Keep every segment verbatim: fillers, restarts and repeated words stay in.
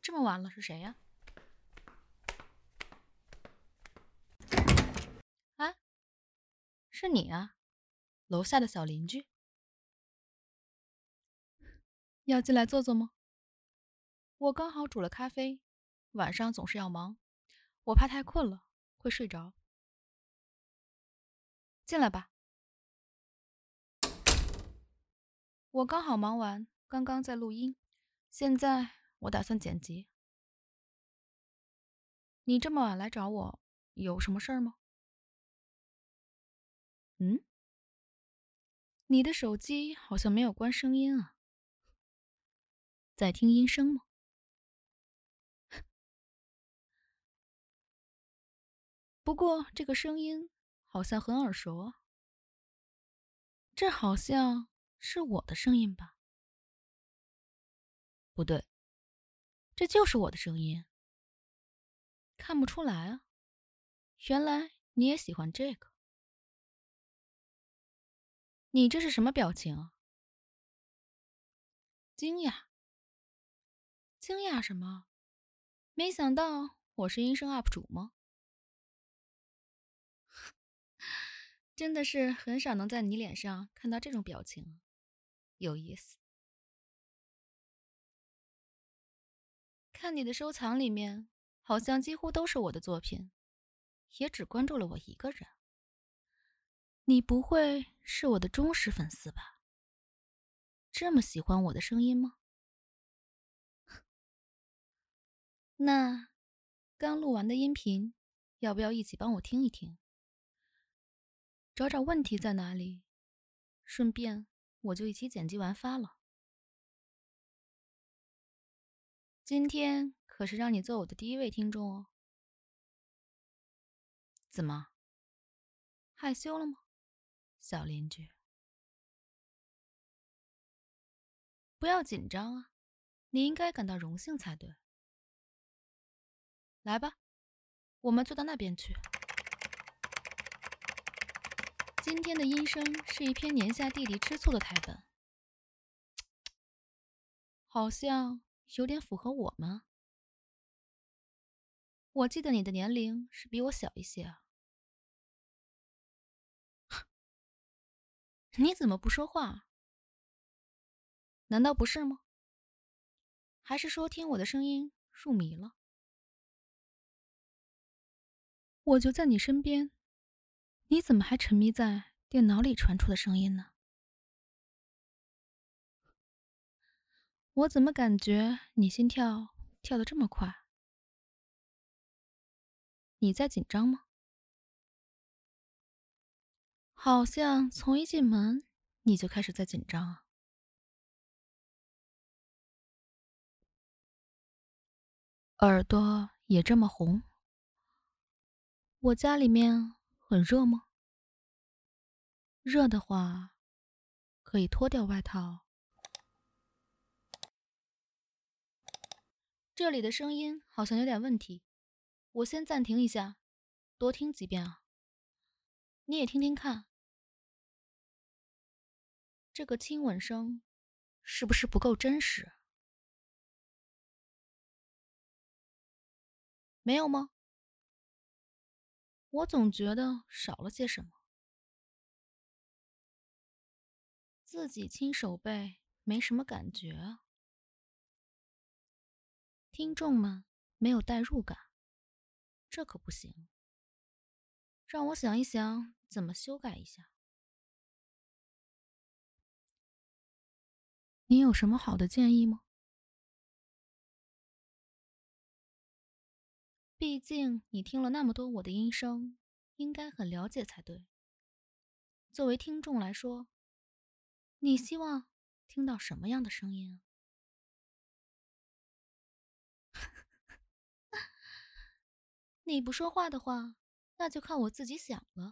这么晚了，是谁呀？啊，是你啊，楼下的小邻居。要进来坐坐吗？我刚好煮了咖啡，晚上总是要忙，我怕太困了会睡着。进来吧。我刚好忙完，刚刚在录音，现在我打算剪辑。你这么晚来找我，有什么事儿吗？嗯？你的手机好像没有关声音啊，在听音声吗？不过这个声音好像很耳熟啊，这好像是我的声音吧？不对，这就是我的声音。看不出来啊，原来你也喜欢这个。你这是什么表情啊？惊讶？惊讶什么？没想到我是音声 U P 主吗？真的是很少能在你脸上看到这种表情，有意思。看你的收藏里面，好像几乎都是我的作品，也只关注了我一个人。你不会是我的忠实粉丝吧？这么喜欢我的声音吗？那刚录完的音频，要不要一起帮我听一听，找找问题在哪里？顺便我就一起剪辑完发了。今天可是让你做我的第一位听众哦。怎么，害羞了吗，小邻居？不要紧张啊，你应该感到荣幸才对。来吧，我们坐到那边去。今天的音声是一篇年下弟弟吃醋的台本，好像有点符合我们。我记得你的年龄是比我小一些啊。你怎么不说话？难道不是吗？还是说听我的声音入迷了？我就在你身边，你怎么还沉迷在电脑里传出的声音呢？我怎么感觉你心跳跳得这么快？你在紧张吗？好像从一进门你就开始在紧张啊。耳朵也这么红？我家里面很热吗？热的话，可以脱掉外套。这里的声音好像有点问题，我先暂停一下，多听几遍啊。你也听听看，这个亲吻声是不是不够真实？没有吗？我总觉得少了些什么。自己亲手背没什么感觉啊。听众们没有代入感，这可不行。让我想一想怎么修改一下。你有什么好的建议吗？毕竟你听了那么多我的音声，应该很了解才对。作为听众来说，你希望听到什么样的声音啊？你不说话的话，那就靠我自己想了。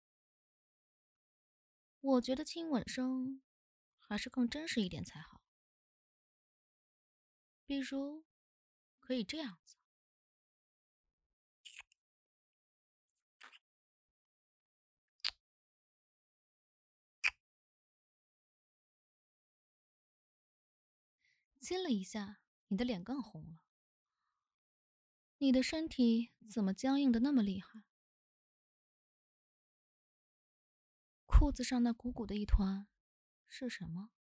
我觉得亲吻声还是更真实一点才好。比如，可以这样子。亲了一下，你的脸更红了。 你的身体怎么僵硬的那么厉害？裤子上那鼓鼓的一团是什么？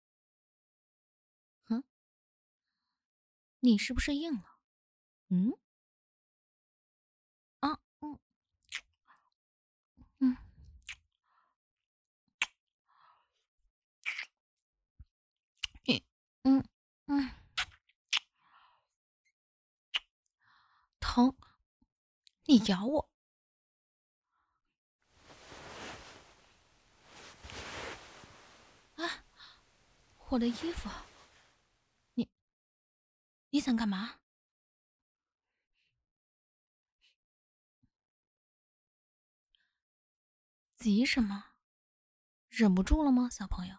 哼，你是不是硬了？嗯？啊，嗯嗯嗯嗯嗯，疼！你咬我！啊，我的衣服！你你想干嘛？急什么？忍不住了吗，小朋友？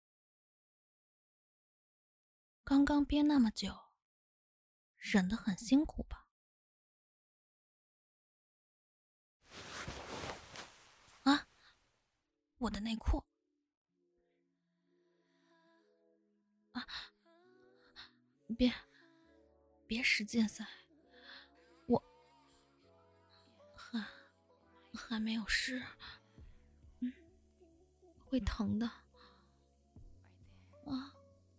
刚刚憋那么久，忍得很辛苦吧？啊，我的内裤！啊，别别使劲塞，我还还没有湿，嗯，会疼的。啊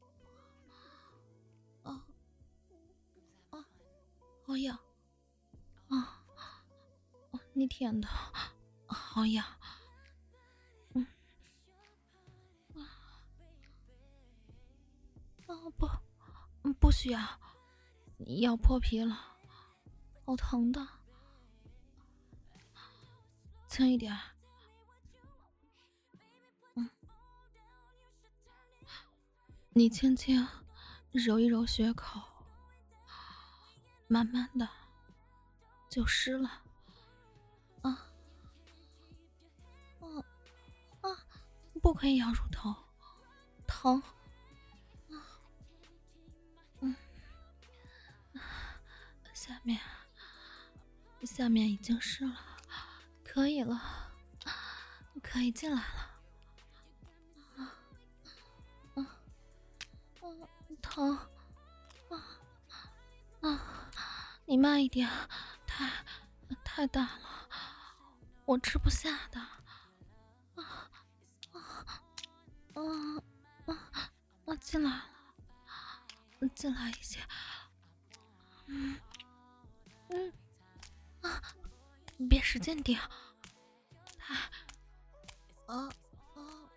啊啊！好痒！啊，你舔的好痒！嗯啊不，嗯不需要，你要破皮了，好疼的，轻一点。嗯，你轻轻揉一揉血口，慢慢的就湿了。啊啊啊！不可以咬乳头，疼。啊嗯，下面下面已经湿了，可以了，可以进来了。啊啊啊！疼！啊啊！你慢一点，太太大了，我吃不下的。啊啊啊啊！啊进来了，进来一些。嗯嗯啊！别使劲顶，太啊啊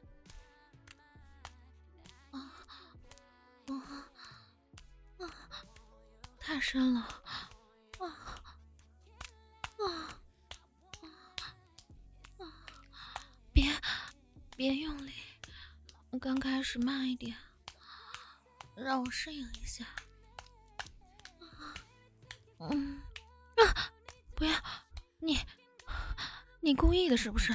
啊啊啊！太深了，啊啊啊！别别用力，刚开始慢一点，让我适应一下。嗯啊！不要，你你故意的是不是？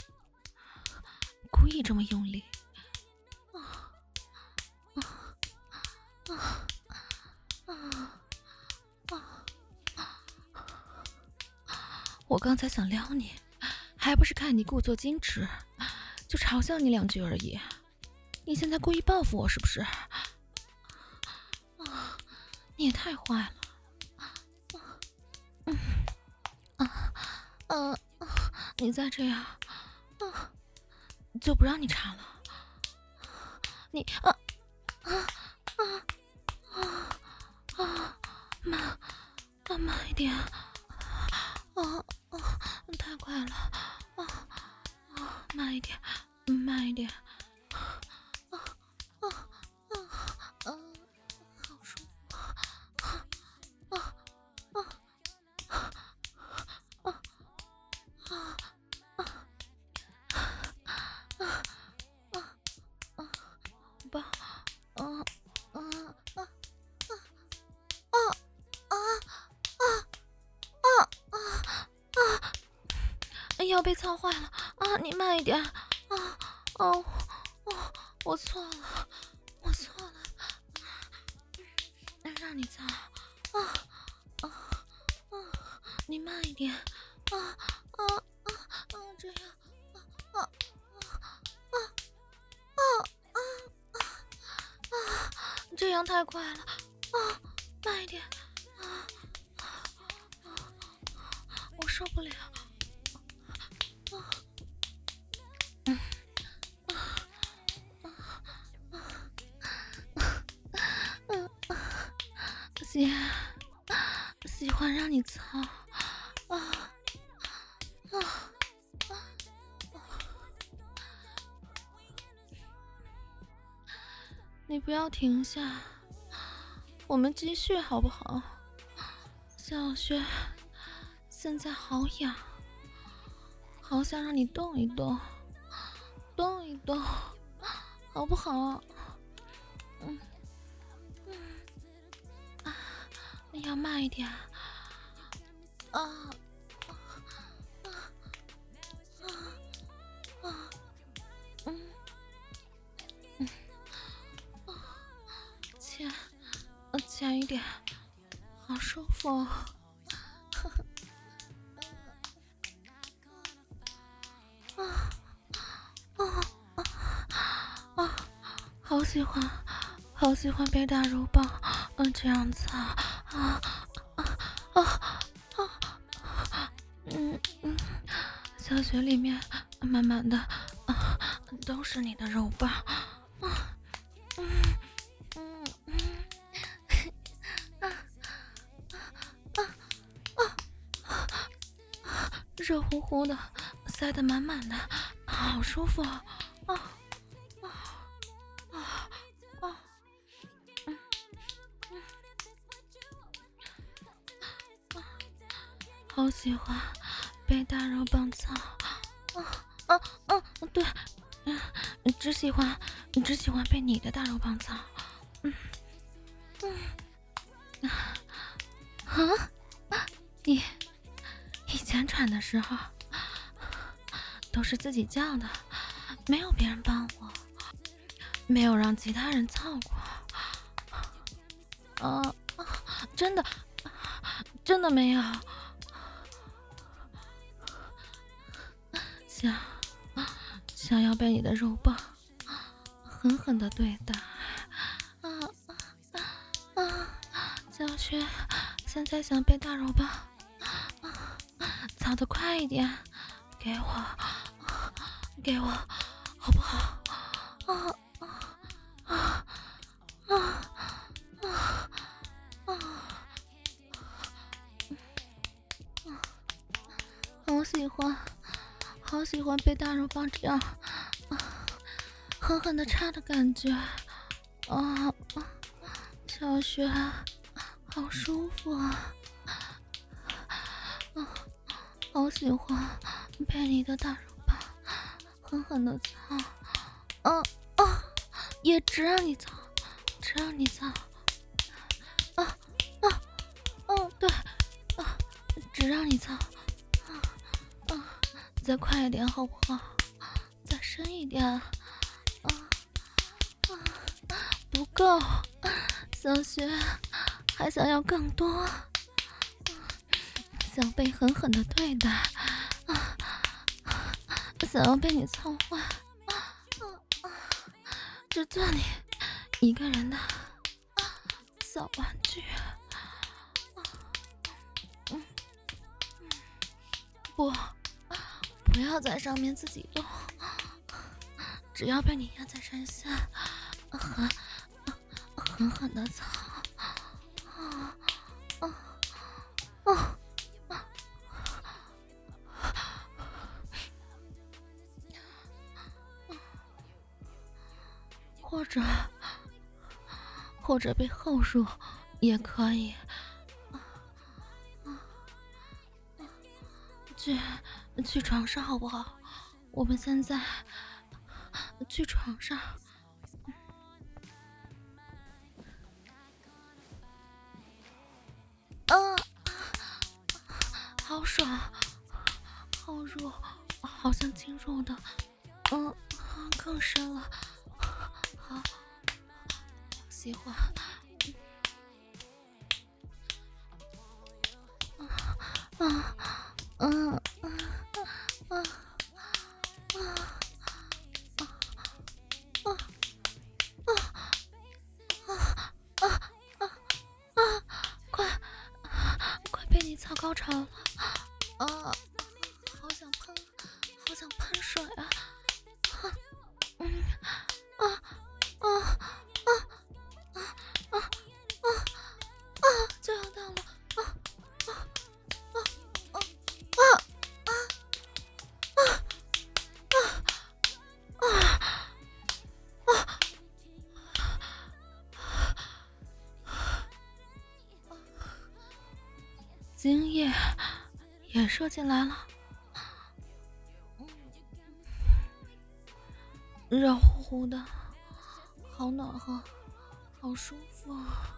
故意这么用力？啊啊啊啊啊！我刚才想撩你，还不是看你故作矜持，就嘲笑你两句而已。你现在故意报复我是不是？啊！你也太坏了！嗯啊啊啊！你再这样，啊，就不让你查了。你啊啊啊啊啊！慢啊慢一点！啊啊！太快了！啊啊！慢一点，慢一点！啊啊啊啊！好舒服！啊啊啊啊啊啊！啊啊啊！爸，啊啊啊啊啊啊啊啊啊！腰被操坏了啊！你慢一点啊！哦哦，我错了，我错了，让你操啊啊啊！你慢一点啊啊啊啊！这样啊啊啊啊啊啊啊！这样太快了啊！慢一点啊！ 受不了。嗯嗯嗯，喜喜欢让你操啊啊！你不要停下，我们继续好不好？小轩，现在好痒，好想让你动一动，动一动，好不好？嗯嗯啊，你要慢一点啊啊啊啊啊！嗯嗯啊，浅，浅一点，好舒服哦。啊啊啊啊！好喜欢，好喜欢被大肉棒，嗯，这样子啊啊啊啊啊！嗯嗯，小穴里面满满的啊，都是你的肉棒啊，嗯嗯嗯啊啊啊啊！热乎乎的，塞得满满的，好舒服啊啊啊啊啊！嗯嗯啊，好喜欢被大肉棒操啊啊啊！对，嗯，只喜欢只喜欢被你的大肉棒操。嗯嗯啊啊！你以前喘的时候都是自己叫的，没有别人帮我，没有让其他人操过。啊啊！真的真的没有。想想要被你的肉棒狠狠的对待。啊啊啊！小雪现在想被大肉棒啊，操得快一点，给我给我好不好？啊啊啊啊啊啊！好喜欢，好喜欢被大肉棒这样啊狠狠的插的感觉啊！小雪好舒服啊！啊，好喜欢被你的大肉棒狠狠的操！啊啊，也只让你操，只让你操！啊啊哦，对啊，只让你操！啊啊，再快一点好不好？再深一点！啊啊，不够，小雪还想要更多。想被狠狠的对待啊！想要被你操坏啊啊！只做你一个人的小玩具。嗯，不，不要在上面自己动，只要被你压在身下，狠狠狠的操啊啊啊！或者或者被后入也可以。去去床上好不好？我们现在去床上。啊，好爽，好弱，好像进入的，嗯，更深了。好，喜欢。啊啊嗯嗯啊啊啊啊啊啊啊！快快被你操高潮了！ 啊，好想喷，好想喷水啊！啊，嗯，啊啊啊啊啊啊啊！就要到了，啊啊啊啊啊啊啊啊啊！精液也射进来了，热乎乎的，好暖和，好舒服。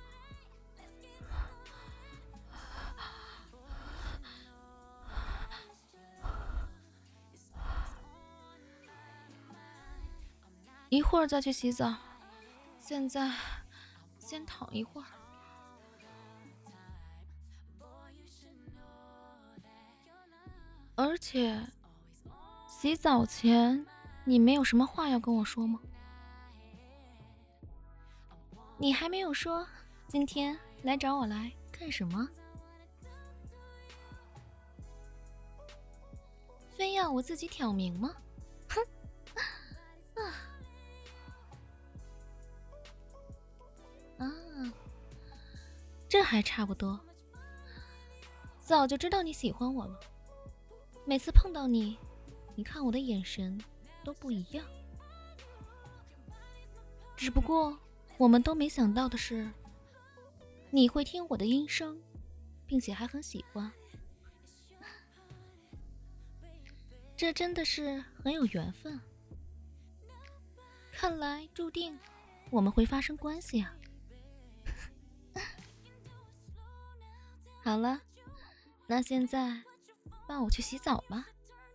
一会儿再去洗澡，现在先躺一会儿。而且洗澡前你没有什么话要跟我说吗？你还没有说今天来找我来干什么？非要我自己挑明吗？哼！啊啊，这还差不多。早就知道你喜欢我了，每次碰到你，你看我的眼神都不一样。只不过我们都没想到的是，你会听我的音声，并且还很喜欢。这真的是很有缘分，看来注定我们会发生关系啊。好了，那现在帮我去洗澡吧。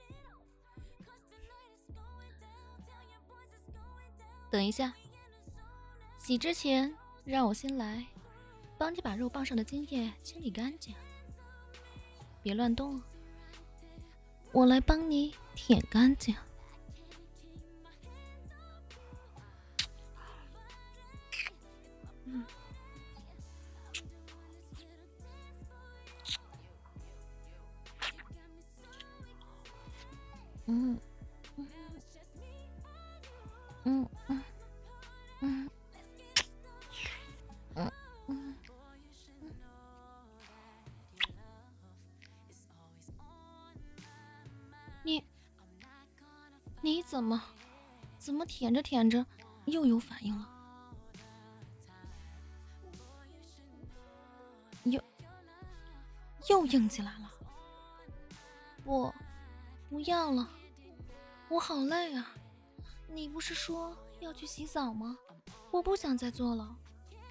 等一下，洗之前让我先来帮你把肉棒上的精液清理干净，别乱动哦，我来帮你舔干净。嗯嗯嗯嗯嗯嗯嗯嗯，你你怎么怎么舔着舔着又有反应了？又又硬起来了？不，不要了，我好累啊！你不是说要去洗澡吗？我不想再做了，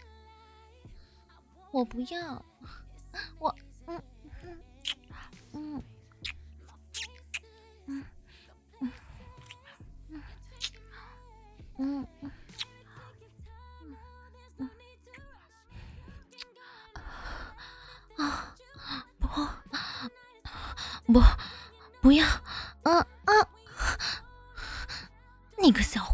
我不要，我嗯嗯嗯嗯嗯嗯嗯嗯啊！不不不要！啊啊！你个小